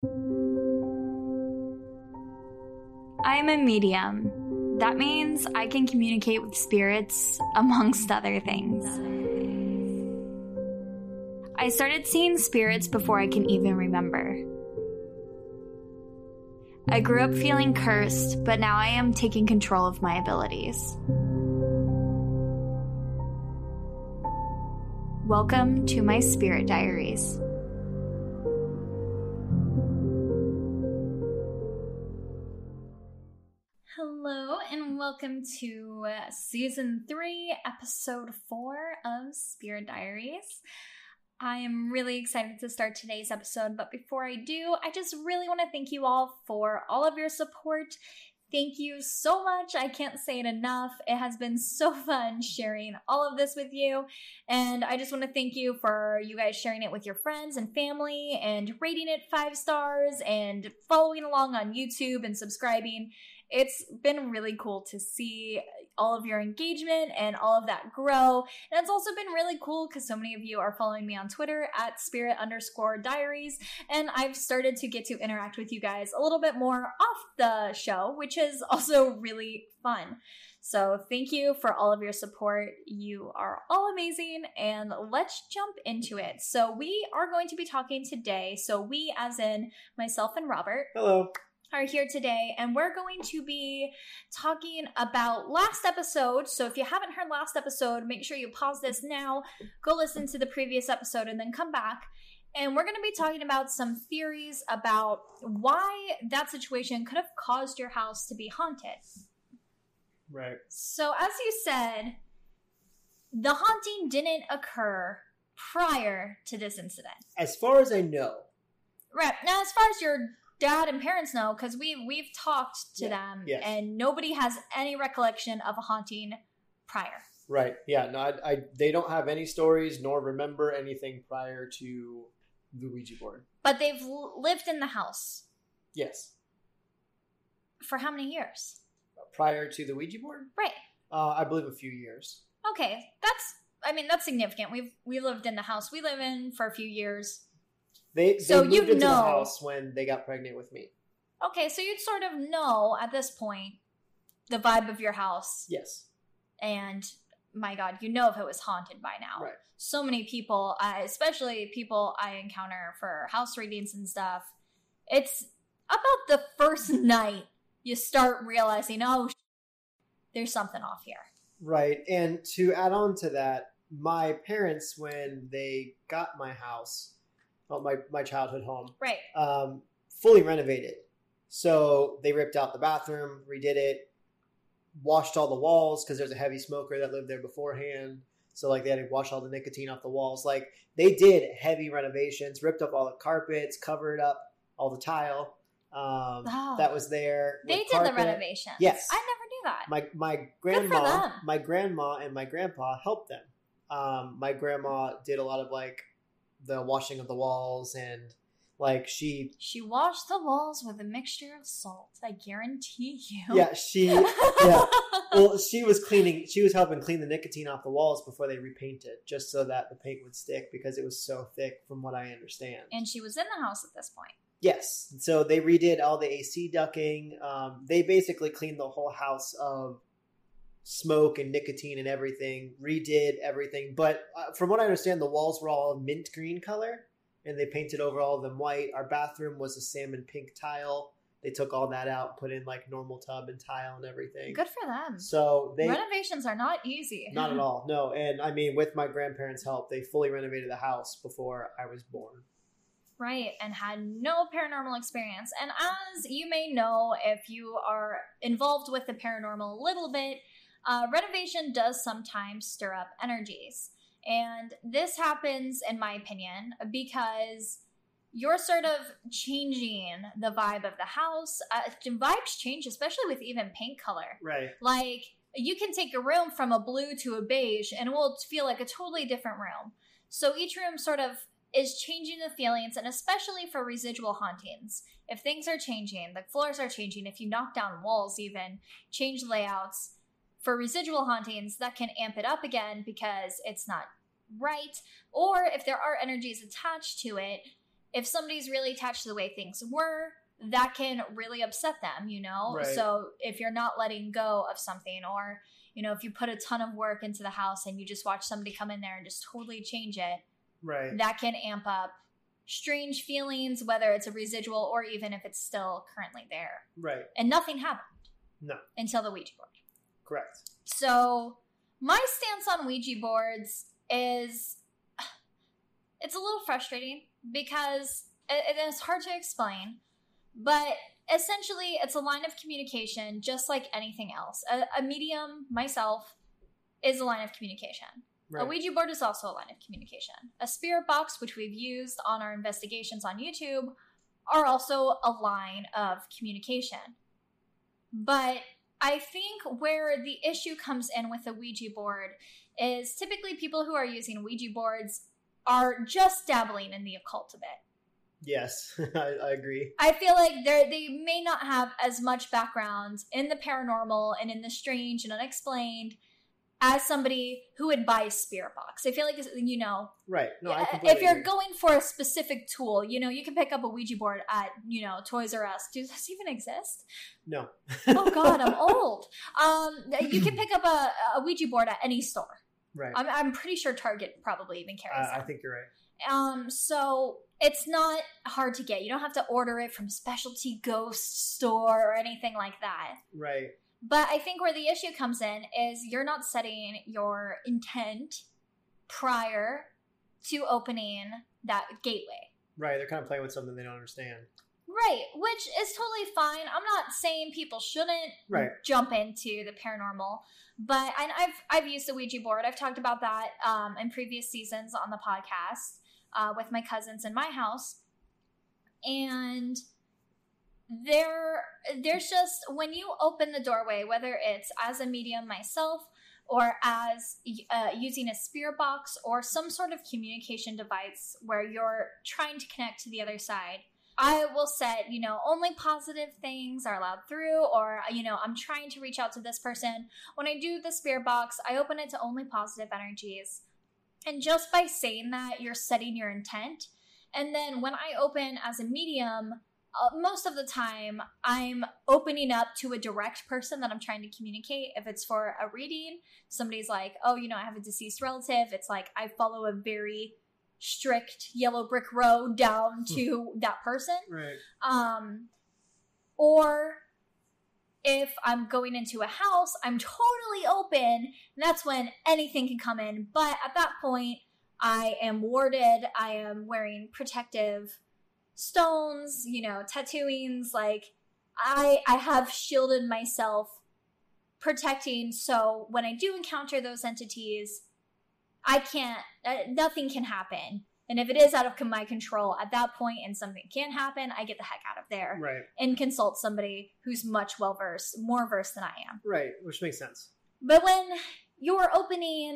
I'm a medium. That means I can communicate with spirits, amongst other things. I started seeing spirits before I can even remember. I grew up feeling cursed, but now I am taking control of my abilities. Welcome to my spirit diaries. Hello and welcome to Season 3, Episode 4 of Spirit Diaries. I am really excited to start today's episode, but before I do, I just really want to thank you all for all of your support. Thank you so much. I can't say it enough. It has been so fun sharing all of this with you. And I just want to thank you for you guys sharing it with your friends and family and rating it 5 stars and following along on YouTube and subscribing. It's been really cool to see all of your engagement and all of that grow. And it's also been really cool because so many of you are following me on Twitter at spirit_diaries. And I've started to get to interact with you guys a little bit more off the show, which is also really fun. So thank you for all of your support. You are all amazing, and let's jump into it. So we are going to be talking today. So we, as in myself and Robert. Hello. Are here today, and we're going to be talking about last episode. So if you haven't heard last episode, make sure you pause this now, go listen to the previous episode, and then come back. And we're going to be talking about some theories about why that situation could have caused your house to be haunted. Right. So as you said, the haunting didn't occur prior to this incident. As far as I know. Right. Now, as far as your dad and parents know, because we've talked to them, yes. And nobody has any recollection of a haunting prior. Right. Yeah. No, they don't have any stories nor remember anything prior to the Ouija board. But they've lived in the house. Yes. For how many years? Prior to the Ouija board? Right. I believe a few years. Okay. That's significant. We lived in the house we live in for a few years. They moved into the house when they got pregnant with me. Okay, so you'd sort of know at this point the vibe of your house. Yes. And my God, you know if it was haunted by now. Right. So many people, especially people I encounter for house readings and stuff, it's about the first night you start realizing, there's something off here. Right. And to add on to that, my parents, when they got my house, my childhood home, right, fully renovated. So they ripped out the bathroom, redid it, washed all the walls because there's a heavy smoker that lived there beforehand. So like they had to wash all the nicotine off the walls. Like they did heavy renovations, ripped up all the carpets, covered up all the tile that was there. They did the renovations. Yes, I never knew that. My grandma and my grandpa helped them. My grandma did a lot of like the washing of the walls, and like she washed the walls with a mixture of salt, I guarantee you. Yeah, well, she was helping clean the nicotine off the walls before they repainted, just so that the paint would stick because it was so thick from what I understand. And she was in the house at this point. Yes. So they redid all the AC ducting. They basically cleaned the whole house of smoke and nicotine and everything, redid everything. But from what I understand, the walls were all mint green color, and they painted over all of them white. Our bathroom was a salmon pink tile. They took all that out, put in like normal tub and tile and everything. Good for them. So renovations are not easy. Not at all. No. And I mean, with my grandparents' help, they fully renovated the house before I was born. Right, and had no paranormal experience. And as you may know, if you are involved with the paranormal a little bit, renovation does sometimes stir up energies. And this happens, in my opinion, because you're sort of changing the vibe of the house. Vibes change, especially with even paint color. Right. Like, you can take a room from a blue to a beige, and it will feel like a totally different room. So each room sort of is changing the feelings, and especially for residual hauntings. If things are changing, the floors are changing, if you knock down walls even, change layouts, for residual hauntings, that can amp it up again because it's not right. Or if there are energies attached to it, if somebody's really attached to the way things were, that can really upset them, you know? Right. So if you're not letting go of something, or, you know, if you put a ton of work into the house and you just watch somebody come in there and just totally change it, Right. that can amp up strange feelings, whether it's a residual or even if it's still currently there. Right. And nothing happened. No. Until the Ouija board. Correct. So my stance on Ouija boards is, it's a little frustrating because it's hard to explain, but essentially it's a line of communication just like anything else. A medium, myself, is a line of communication. Right. A Ouija board is also a line of communication. A spirit box, which we've used on our investigations on YouTube, are also a line of communication. But I think where the issue comes in with a Ouija board is typically people who are using Ouija boards are just dabbling in the occult a bit. Yes, I agree. I feel like they may not have as much background in the paranormal and in the strange and unexplained as somebody who would buy a spirit box. I feel like, you know, Right. No, I if completely you're agree. going for a specific tool, you know, you can pick up a Ouija board at, you know, Toys R Us. Does this even exist? No. Oh God, I'm old. You can pick up a Ouija board at any store. Right. I'm pretty sure Target probably even carries I them. think you're right. So it's not hard to get. You don't have to order it from specialty ghost store or anything like that. Right. But I think where the issue comes in is you're not setting your intent prior to opening that gateway. Right. They're kind of playing with something they don't understand. Right, which is totally fine. I'm not saying people shouldn't jump into the paranormal, but I've used the Ouija board. I've talked about that in previous seasons on the podcast with my cousins in my house, and there's just, when you open the doorway, whether it's as a medium myself or as using a spirit box or some sort of communication device where you're trying to connect to the other side, I will set, you know, only positive things are allowed through, or, you know, I'm trying to reach out to this person. When I do the spirit box, I open it to only positive energies. And just by saying that, you're setting your intent. And then when I open as a medium, most of the time, I'm opening up to a direct person that I'm trying to communicate. If it's for a reading, somebody's like, oh, you know, I have a deceased relative. It's like I follow a very strict yellow brick road down to that person. Right. Or if I'm going into a house, I'm totally open. And that's when anything can come in. But at that point, I am warded. I am wearing protective stones, you know, tattooings. Like I have shielded myself, protecting. So when I do encounter those entities, I can't, nothing can happen. And if it is out of my control at that point and something can happen, I get the heck out of there. Right. And consult somebody who's much more versed than I am. Right. Which makes sense. But when you're opening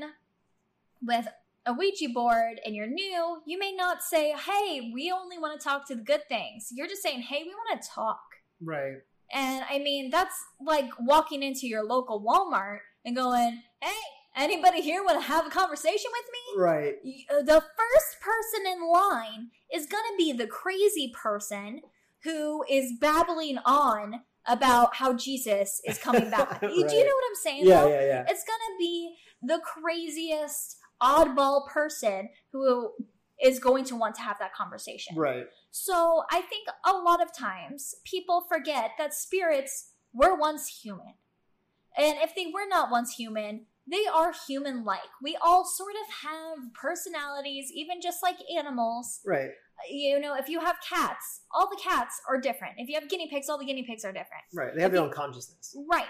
with a Ouija board and you're new, you may not say, hey, we only want to talk to the good things. You're just saying, hey, we want to talk. Right. And I mean, that's like walking into your local Walmart and going, hey, anybody here want to have a conversation with me? Right. The first person in line is going to be the crazy person who is babbling on about how Jesus is coming back. Right. Do you know what I'm saying? Yeah, though? yeah. It's going to be the craziest oddball person who is going to want to have that conversation. Right. So I think a lot of times people forget that spirits were once human. And if they were not once human, they are human-like. We all sort of have personalities, even just like animals. Right. You know, if you have cats, all the cats are different. If you have guinea pigs, all the guinea pigs are different. Right. They have their own consciousness. Right.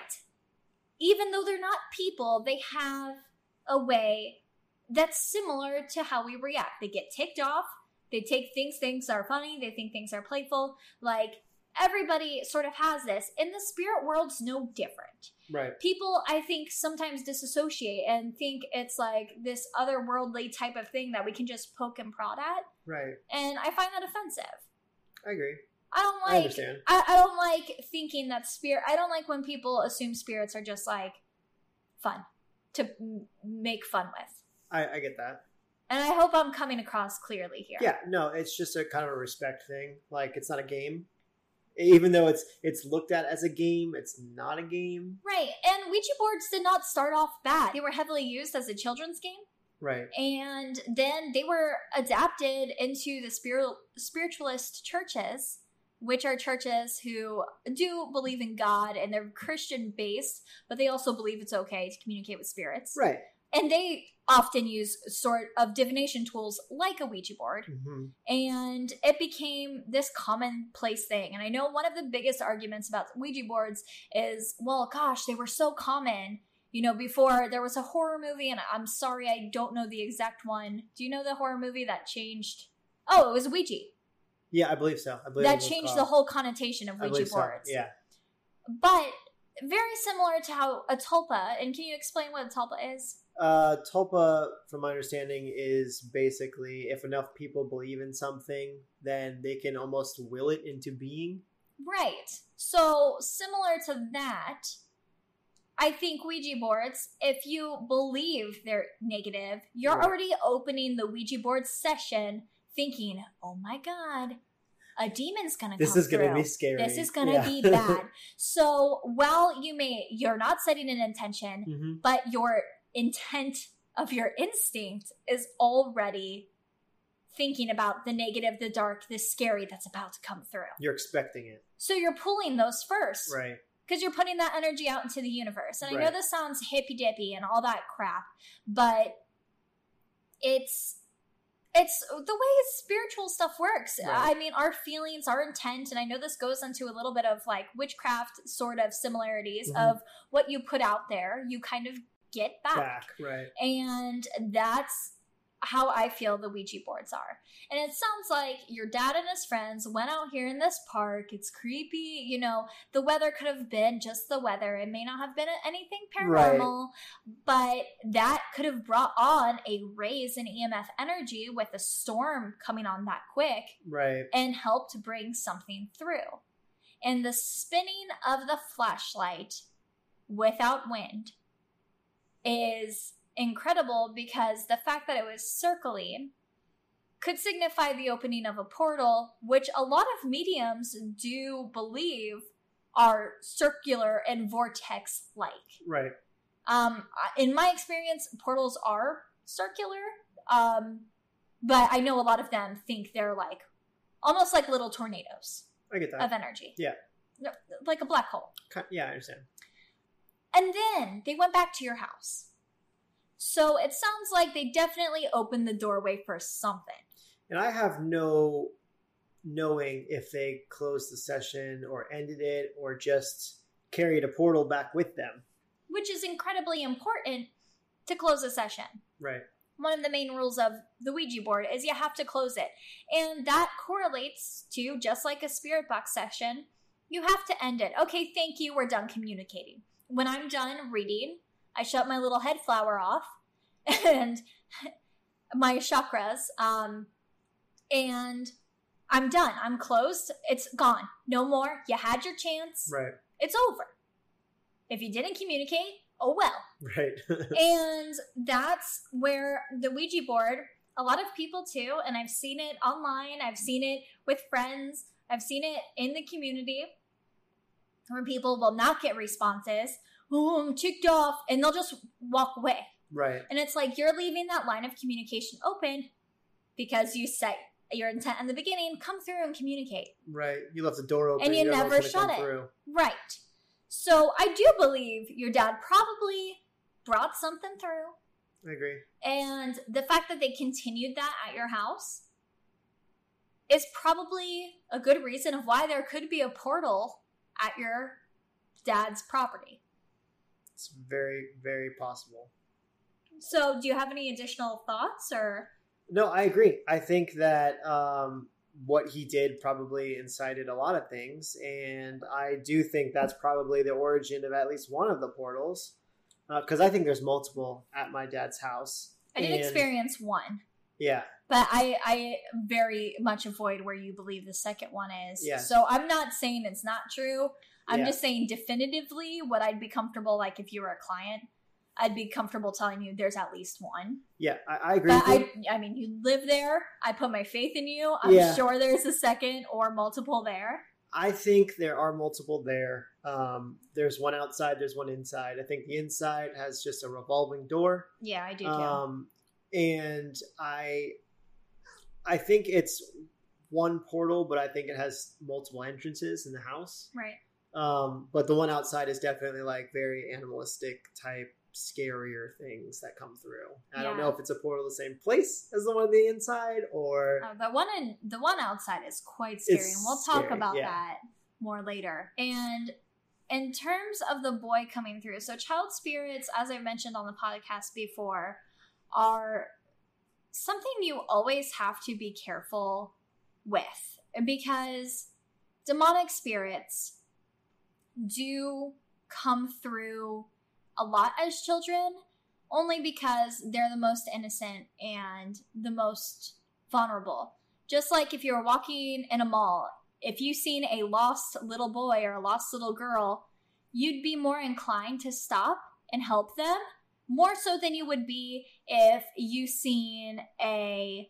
Even though they're not people, they have a way that's similar to how we react. They get ticked off. They take things are funny. They think things are playful. Like, everybody sort of has this. And the spirit world's no different. Right. People, I think, sometimes disassociate and think it's like this otherworldly type of thing that we can just poke and prod at. Right. And I find that offensive. I agree. I understand. I don't like thinking that I don't like when people assume spirits are just like fun to make fun with. I get that. And I hope I'm coming across clearly here. Yeah, no, it's just a kind of a respect thing. Like, it's not a game. Even though it's looked at as a game, it's not a game. Right. And Ouija boards did not start off bad. They were heavily used as a children's game. Right. And then they were adapted into the spiritualist churches, which are churches who do believe in God and they're Christian based, but they also believe it's okay to communicate with spirits. Right. And they often use sort of divination tools like a Ouija board. Mm-hmm. And it became this commonplace thing. And I know one of the biggest arguments about Ouija boards is, well, gosh, they were so common. You know, before there was a horror movie, and I'm sorry, I don't know the exact one. Do you know the horror movie that changed? Oh, it was Ouija. Yeah, I believe so. I believe that changed the whole connotation of Ouija boards. So. Yeah. But very similar to how a tulpa, and can you explain what a tulpa is? Tulpa, from my understanding, is basically if enough people believe in something, then they can almost will it into being. Right. So, similar to that, I think Ouija boards, if you believe they're negative, you're already opening the Ouija board session thinking, oh my God, a demon's gonna come through. This is gonna be scary. This is gonna be bad. So while you're not setting an intention, mm-hmm. but your intent of your instinct is already thinking about the negative, the dark, the scary that's about to come through. You're expecting it. So you're pulling those first. Right. Because you're putting that energy out into the universe. And I know Right. this sounds hippy-dippy and all that crap, but it's the way spiritual stuff works. Right. I mean, our feelings, our intent, and I know this goes into a little bit of like witchcraft sort of similarities Mhm. of what you put out there, you kind of get back. Right. And that's how I feel the Ouija boards are. And it sounds like your dad and his friends went out here in this park. It's creepy. You know, the weather could have been just the weather. It may not have been anything paranormal, but that could have brought on a raise in EMF energy with a storm coming on that quick. Right. And helped bring something through. And the spinning of the flashlight without wind is incredible because the fact that it was circling could signify the opening of a portal, which a lot of mediums do believe are circular and vortex-like. Right. In my experience, portals are circular, but I know a lot of them think they're like almost like little tornadoes. I get that. Of energy. Yeah. Like a black hole. Yeah, I understand. And then they went back to your house. So it sounds like they definitely opened the doorway for something. And I have no knowing if they closed the session or ended it or just carried a portal back with them. Which is incredibly important to close a session. Right. One of the main rules of the Ouija board is you have to close it. And that correlates to, just like a spirit box session, you have to end it. Okay, thank you, we're done communicating. When I'm done reading, I shut my little head flower off and my chakras, and I'm done. I'm closed. It's gone. No more. You had your chance. Right. It's over. If you didn't communicate, oh well. Right. And that's where the Ouija board, a lot of people too, and I've seen it online, I've seen it with friends, I've seen it in the community, where people will not get responses. Oh, I'm ticked off, and they'll just walk away. Right. And it's like you're leaving that line of communication open because you set your intent in the beginning, come through and communicate. Right. You left the door open. And you never shut it. Through. Right. So I do believe your dad probably brought something through. I agree. And the fact that they continued that at your house is probably a good reason of why there could be a portal at your dad's property. It's very, very possible. So do you have any additional thoughts or? No, I agree. I think that what he did probably incited a lot of things. And I do think that's probably the origin of at least one of the portals. Because I think there's multiple at my dad's house. I did experience one. Yeah. But I very much avoid where you believe the second one is. Yeah. So I'm not saying it's not true. I'm just saying definitively what I'd be comfortable like if you were a client. I'd be comfortable telling you there's at least one. Yeah, I agree. But I mean, you live there. I put my faith in you. I'm sure there's a second or multiple there. I think there are multiple there. There's one outside. There's one inside. I think the inside has just a revolving door. Yeah, I do too. And I think it's one portal, but I think it has multiple entrances in the house. Right. But the one outside is definitely like very animalistic type, scarier things that come through. I don't know if it's a portal the same place as the one on the inside or the one outside is quite scary, and we'll talk about that more later. And in terms of the boy coming through, so child spirits, as I mentioned on the podcast before, are something you always have to be careful with, because demonic spirits do come through a lot as children, only because they're the most innocent and the most vulnerable. Just like if you're walking in a mall, if you've seen a lost little boy or a lost little girl, you'd be more inclined to stop and help them, more so than you would be if you seen a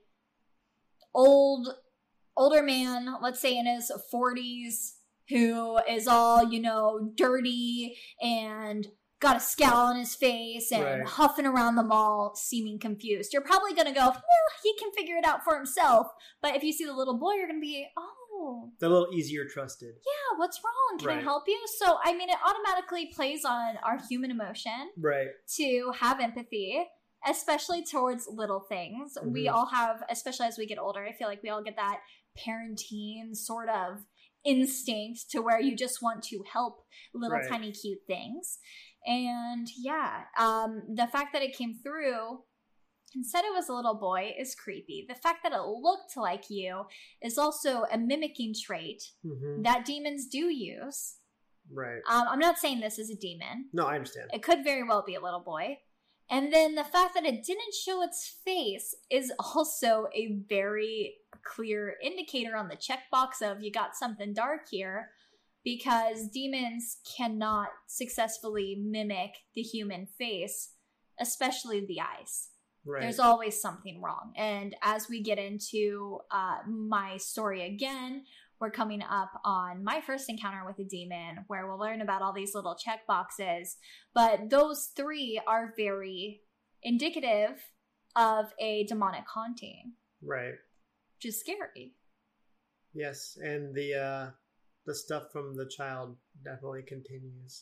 older man, let's say in his 40s, who is all, dirty and got a scowl on his face and huffing around the mall, seeming confused. You're probably going to go, well, he can figure it out for himself. But if you see the little boy, you're going to be, oh. They're a little easier trusted. Yeah, what's wrong? Can I help you? So, I mean, it automatically plays on our human emotion to have empathy, especially towards little things. Mm-hmm. We all have, especially as we get older, I feel like we all get that parenting sort of instinct to where you just want to help little tiny cute things. And the fact that it came through and said it was a little boy is creepy. The fact that it looked like you is also a mimicking trait that demons do use. Right. I'm not saying this is a demon. No, I understand. It could very well be a little boy. And then the fact that it didn't show its face is also a very clear indicator on the checkbox of you got something dark here, because demons cannot successfully mimic the human face, especially the eyes. Right. There's always something wrong. And as we get into my story again, we're coming up on my first encounter with a demon, where we'll learn about all these little check boxes. But those three are very indicative of a demonic haunting. Right. Which is scary. Yes, and the stuff from the child definitely continues.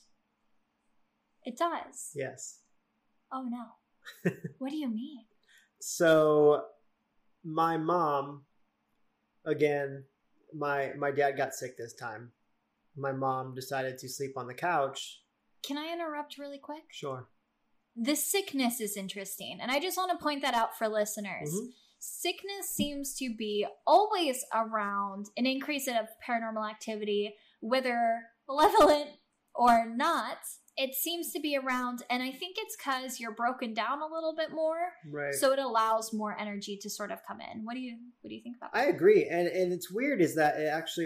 It does? Yes. Oh, no. What do you mean? So, my mom, again, my dad got sick this time. My mom decided to sleep on the couch. Can I interrupt really quick? Sure. The sickness is interesting, and I just want to point that out for listeners. Mm-hmm. Sickness seems to be always around an increase of paranormal activity, whether malevolent or not. It seems to be around, and I think it's because you're broken down a little bit more, right? So it allows more energy to sort of come in. What do you think about that? I agree, and it's weird is that it actually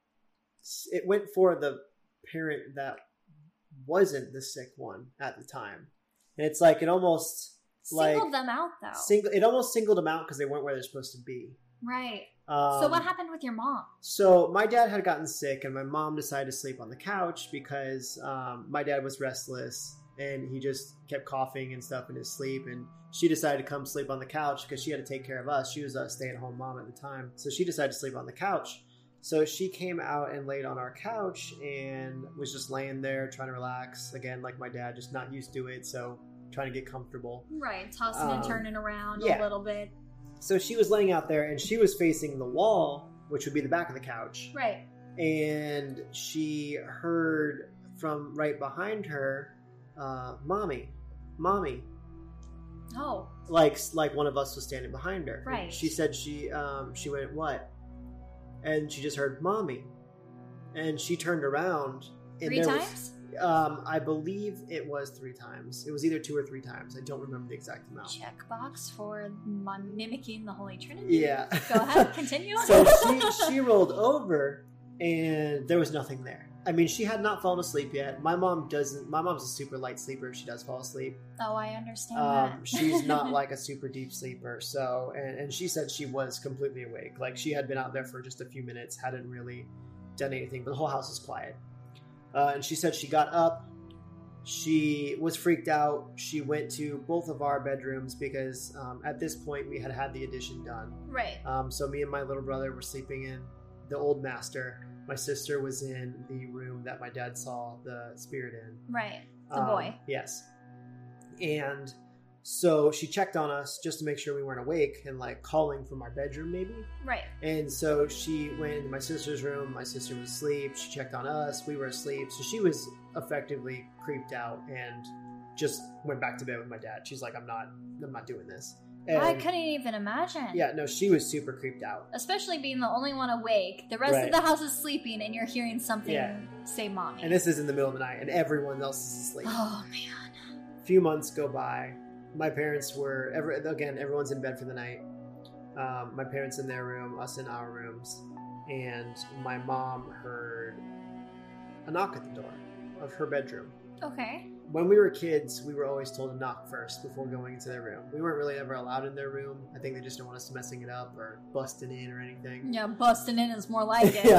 it went for the parent that wasn't the sick one at the time, and it's like it almost singled them out though. It almost singled them out because they weren't where they're supposed to be. Right. So what happened with your mom? So my dad had gotten sick, and my mom decided to sleep on the couch because my dad was restless, and he just kept coughing and stuff in his sleep. And she decided to come sleep on the couch because she had to take care of us. She was a stay-at-home mom at the time. So she decided to sleep on the couch. So she came out and laid on our couch and was just laying there trying to relax. Again, like my dad, just not used to it, so trying to get comfortable. Right, tossing and turning around a little bit. So she was laying out there, and she was facing the wall, which would be the back of the couch. Right. And she heard from right behind her, "Mommy, Mommy." Oh. Like one of us was standing behind her. Right. And she said she went, "What?" And she just heard "Mommy," and she turned around. And 3 times? I believe it was 3 times. It was either 2 or 3 times. I don't remember the exact amount. Checkbox for mimicking the Holy Trinity. Yeah. Go ahead, continue. So she rolled over, and there was nothing there. I mean, she had not fallen asleep yet. My mom's a super light sleeper if she does fall asleep. Oh, I understand that. She's not like a super deep sleeper. So, and she said she was completely awake. Like, she had been out there for just a few minutes, hadn't really done anything, but the whole house was quiet. And she said she got up. She was freaked out. She went to both of our bedrooms because at this point we had the addition done. Right. So me and my little brother were sleeping in the old master. My sister was in the room that my dad saw the spirit in. Right. The boy. Yes. And so she checked on us just to make sure we weren't awake and like calling from our bedroom maybe. Right. And so she went into my sister's room. My sister was asleep. She checked on us. We were asleep. So she was effectively creeped out and just went back to bed with my dad. She's like, I'm not doing this. And I couldn't even imagine. yeah, no, she was super creeped out. Especially being the only one awake. The rest of the house is sleeping and you're hearing something say mommy. And this is in the middle of the night and everyone else is asleep. Oh, man. A few months go by. My parents were, everyone's in bed for the night. My parents in their room, us in our rooms. And my mom heard a knock at the door of her bedroom. Okay. When we were kids, we were always told to knock first before going into their room. We weren't really ever allowed in their room. I think they just don't want us messing it up or busting in or anything. Yeah, busting in is more like it.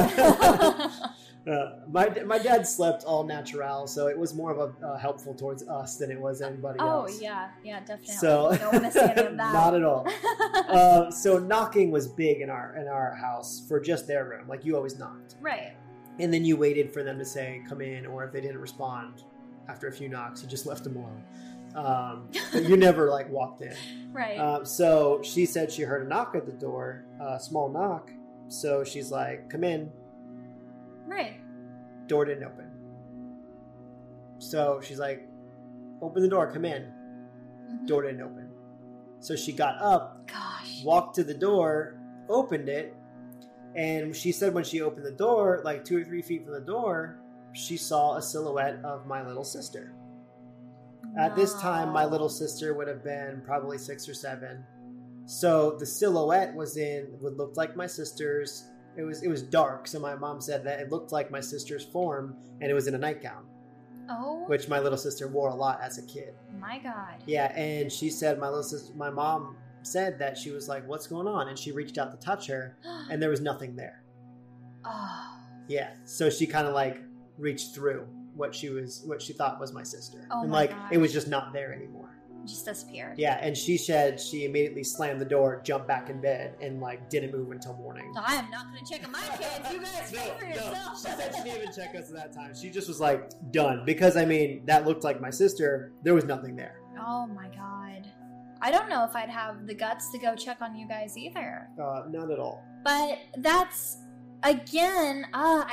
My dad slept all natural, so it was more of a helpful towards us than it was anybody else. Oh, yeah, definitely. So, don't want to see any of that. Not at all. So knocking was big in our house for just their room. Like, you always knocked. Right. And then you waited for them to say, come in, or if they didn't respond after a few knocks, you just left them alone. But you never, like, walked in. Right. So she said she heard a knock at the door, a small knock. So she's like, come in. Right. Door didn't open. So she's like, open the door, come in. Mm-hmm. Door didn't open. So she got up, walked to the door, opened it, and she said when she opened the door, like 2 or 3 feet from the door, she saw a silhouette of my little sister. At this time, my little sister would have been probably 6 or 7. So the silhouette would look like my sister's. It was dark, so my mom said that it looked like my sister's form, and it was in a nightgown. Oh. Which my little sister wore a lot as a kid. My God. Yeah, and she said my mom said that she was like, what's going on? And she reached out to touch her, and there was nothing there. Oh. Yeah, so she kind of like reached through what she thought was my sister. Oh, and my like, gosh. it was just not there anymore. Just disappeared. Yeah, and she said she immediately slammed the door, jumped back in bed, and like didn't move until morning. I am not going to check on my kids. You guys pay for yourself. She said she didn't even check us at that time. She just was like, done. Because, I mean, that looked like my sister. There was nothing there. Oh, my God. I don't know if I'd have the guts to go check on you guys either. Not at all. But that's, again,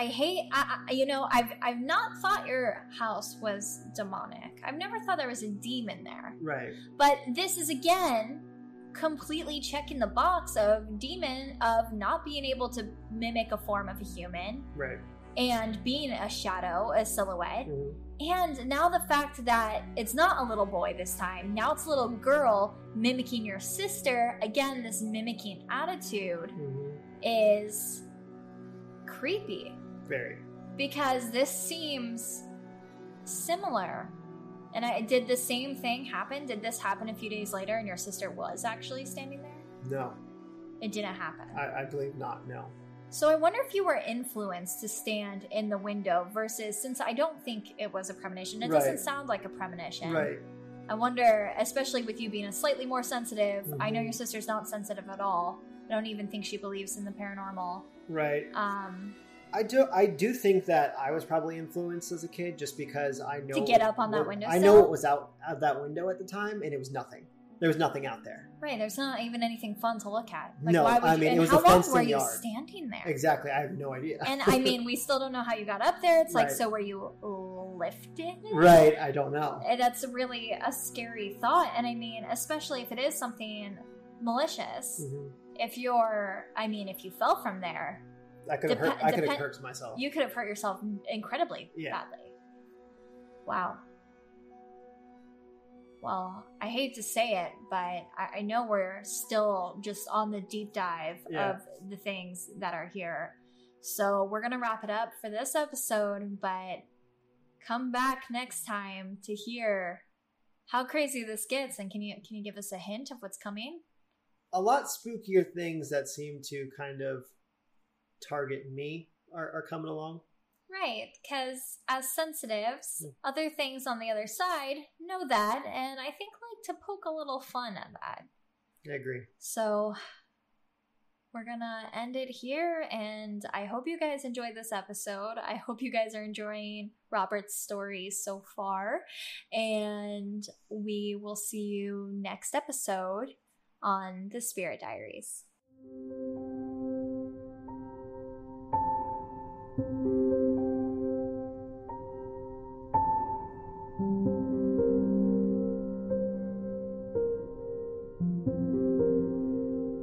I've not thought your house was demonic. I've never thought there was a demon there. Right. But this is, again, completely checking the box of not being able to mimic a form of a human. Right. And being a shadow, a silhouette. Mm-hmm. And now the fact that it's not a little boy this time, now it's a little girl mimicking your sister. Again, this mimicking attitude is creepy. Very. Because this seems similar. And did the same thing happen? Did this happen a few days later and your sister was actually standing there? No. It didn't happen. I believe not, no. So I wonder if you were influenced to stand in the window versus, since I don't think it was a premonition. It doesn't sound like a premonition. Right. I wonder, especially with you being a slightly more sensitive, I know your sister's not sensitive at all. I don't even think she believes in the paranormal. Right. I do think that I was probably influenced as a kid just because I know... To get up on that windowsill? I know it was out of that window at the time, and it was nothing. There was nothing out there. Right, there's not even anything fun to look at. Like, no, why would it was how a fenced-in long were you yard. standing there? Exactly, I have no idea. And I mean, we still don't know how you got up there. It's like, Right. so were you lifted? Right, I don't know. And that's really a scary thought. And I mean, especially if it is something malicious. If you fell from there, I could have hurt myself. You could have hurt yourself incredibly Yeah. badly. Wow. Well, I hate to say it, but I know we're still just on the deep dive of the things that are here. So we're going to wrap it up for this episode, but come back next time to hear how crazy this gets. And can you give us a hint of what's coming? A lot spookier things that seem to kind of target me are coming along. Right, because as sensitives, other things on the other side know that, and I think like to poke a little fun at that. I agree. So we're gonna end it here, and I hope you guys enjoyed this episode. I hope you guys are enjoying Robert's story so far, and we will see you next episode on the Spirit Diaries.